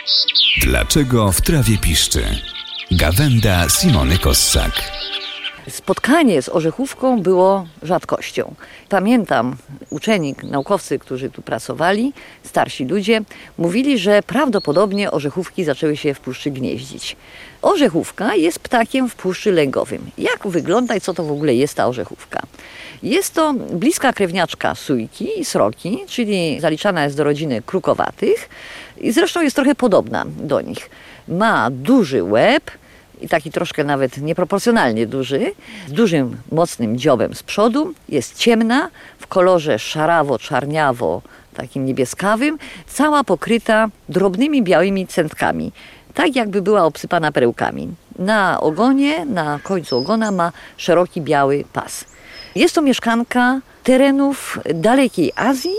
Dlaczego w trawie piszczy? Gawenda Simony Kossak. Spotkanie z orzechówką było rzadkością. Pamiętam, uczeni, naukowcy, którzy tu pracowali, starsi ludzie, mówili, że prawdopodobnie orzechówki zaczęły się w puszczy gnieździć. Orzechówka jest ptakiem w puszczy lęgowym. Jak wygląda i co to w ogóle jest ta orzechówka? Jest to bliska krewniaczka sójki i sroki, czyli zaliczana jest do rodziny krukowatych i zresztą jest trochę podobna do nich. Ma duży łeb, i taki troszkę nawet nieproporcjonalnie duży, z dużym, mocnym dziobem z przodu. Jest ciemna, w kolorze szarawo-czarniawo, takim niebieskawym, cała pokryta drobnymi białymi centkami, tak jakby była obsypana perełkami. Na ogonie, na końcu ogona ma szeroki biały pas. Jest to mieszkanka terenów dalekiej Azji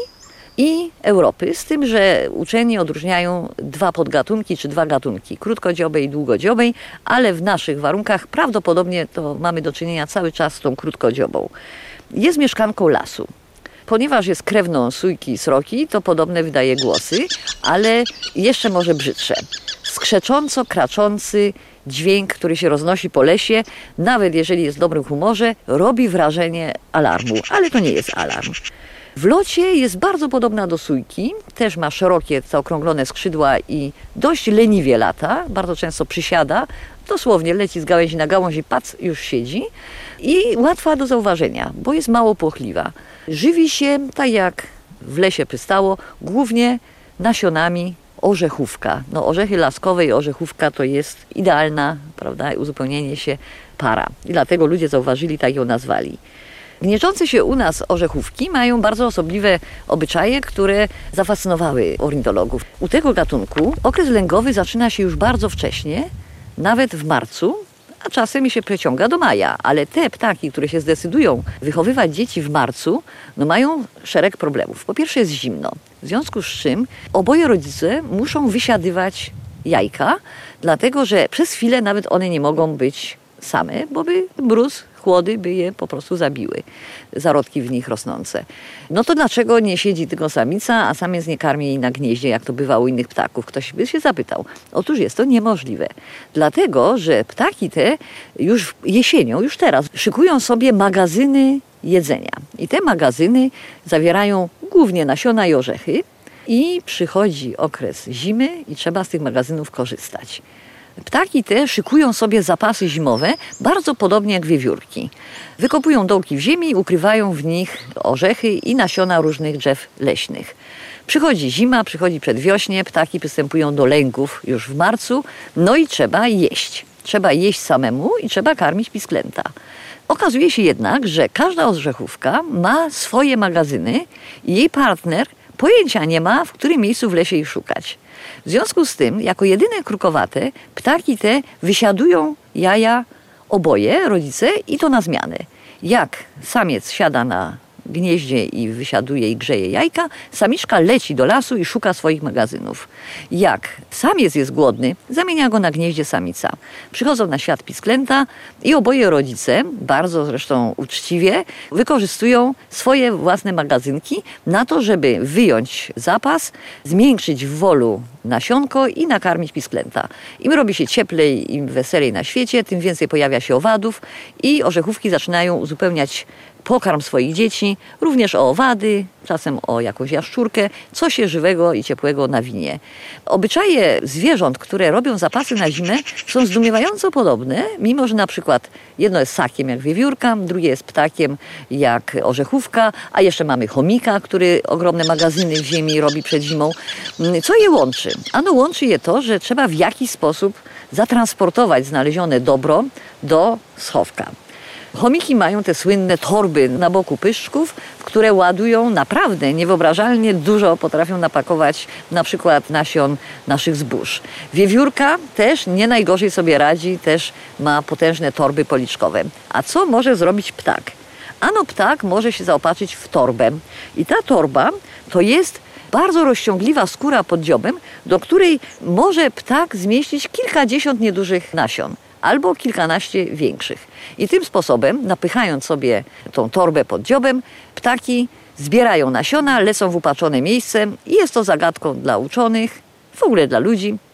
i Europy, z tym, że uczeni odróżniają dwa podgatunki czy dwa gatunki, krótkodziobej i długodziobej, ale w naszych warunkach prawdopodobnie to mamy do czynienia cały czas z tą krótkodziobą. Jest mieszkanką lasu. Ponieważ jest krewną sójki i sroki, to podobne wydaje głosy, ale jeszcze może brzydsze. Skrzecząco kraczący dźwięk, który się roznosi po lesie, nawet jeżeli jest w dobrym humorze, robi wrażenie alarmu, ale to nie jest alarm. W locie jest bardzo podobna do sójki, też ma szerokie, zaokrąglone skrzydła i dość leniwie lata, bardzo często przysiada, dosłownie leci z gałęzi na gałąź i pac, już siedzi i łatwa do zauważenia, bo jest mało płochliwa. Żywi się, tak jak w lesie przystało, głównie nasionami orzechówka. No, orzechy laskowe i orzechówka to jest idealna, prawda, uzupełnienie się para i dlatego ludzie zauważyli, tak ją nazwali. Gnieżdżące się u nas orzechówki mają bardzo osobliwe obyczaje, które zafascynowały ornitologów. U tego gatunku okres lęgowy zaczyna się już bardzo wcześnie, nawet w marcu, a czasem się przeciąga do maja. Ale te ptaki, które się zdecydują wychowywać dzieci w marcu, no mają szereg problemów. Po pierwsze jest zimno, w związku z czym oboje rodzice muszą wysiadywać jajka, dlatego że przez chwilę nawet one nie mogą być same, bo by mróz, chłody by je po prostu zabiły, zarodki w nich rosnące. No to dlaczego nie siedzi tylko samica, a samiec nie karmi jej na gnieździe, jak to bywa u innych ptaków? Ktoś by się zapytał. Otóż jest to niemożliwe. Dlatego, że ptaki te już jesienią, już teraz szykują sobie magazyny jedzenia. I te magazyny zawierają głównie nasiona i orzechy. I przychodzi okres zimy i trzeba z tych magazynów korzystać. Ptaki te szykują sobie zapasy zimowe, bardzo podobnie jak wiewiórki. Wykopują dołki w ziemi, ukrywają w nich orzechy i nasiona różnych drzew leśnych. Przychodzi zima, przychodzi przedwiośnie, ptaki przystępują do lęgów już w marcu, no i trzeba jeść. Trzeba jeść samemu i trzeba karmić pisklęta. Okazuje się jednak, że każda orzechówka ma swoje magazyny i jej partner pojęcia nie ma, w którym miejscu w lesie ich szukać. W związku z tym, jako jedyne krukowate, ptaki te wysiadują jaja oboje, rodzice, i to na zmianę. Jak samiec siada na gnieździe i wysiaduje i grzeje jajka, samiczka leci do lasu i szuka swoich magazynów. Jak samiec jest głodny, zamienia go na gnieździe samica. Przychodzą na świat pisklęta i oboje rodzice, bardzo zresztą uczciwie, wykorzystują swoje własne magazynki na to, żeby wyjąć zapas, zmiękczyć w wolu nasionko i nakarmić pisklęta. Im robi się cieplej, im weselej na świecie, tym więcej pojawia się owadów i orzechówki zaczynają uzupełniać pokarm swoich dzieci, również o owady, czasem o jakąś jaszczurkę, coś żywego i ciepłego nawinie. Obyczaje zwierząt, które robią zapasy na zimę, są zdumiewająco podobne, mimo że na przykład jedno jest ssakiem jak wiewiórka, drugie jest ptakiem jak orzechówka, a jeszcze mamy chomika, który ogromne magazyny w ziemi robi przed zimą. Co je łączy? Ano łączy je to, że trzeba w jakiś sposób zatransportować znalezione dobro do schowka. Chomiki mają te słynne torby na boku pyszczków, w które ładują naprawdę niewyobrażalnie dużo, potrafią napakować na przykład nasion naszych zbóż. Wiewiórka też nie najgorzej sobie radzi, też ma potężne torby policzkowe. A co może zrobić ptak? Ano ptak może się zaopatrzyć w torbę i ta torba to jest bardzo rozciągliwa skóra pod dziobem, do której może ptak zmieścić kilkadziesiąt niedużych nasion albo kilkanaście większych. I tym sposobem, napychając sobie tą torbę pod dziobem, ptaki zbierają nasiona, lecą w upatrzone miejsce i jest to zagadką dla uczonych, w ogóle dla ludzi,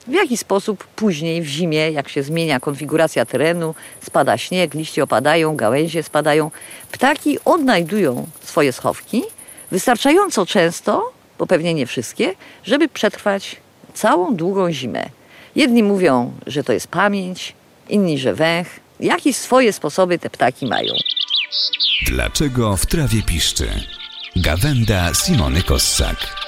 w jaki sposób później w zimie, jak się zmienia konfiguracja terenu, spada śnieg, liście opadają, gałęzie spadają, ptaki odnajdują swoje schowki wystarczająco często, bo pewnie nie wszystkie, żeby przetrwać całą długą zimę. Jedni mówią, że to jest pamięć, inni, że węch. Jakieś swoje sposoby te ptaki mają. Dlaczego w trawie piszczy? Gawenda Simony Kossak.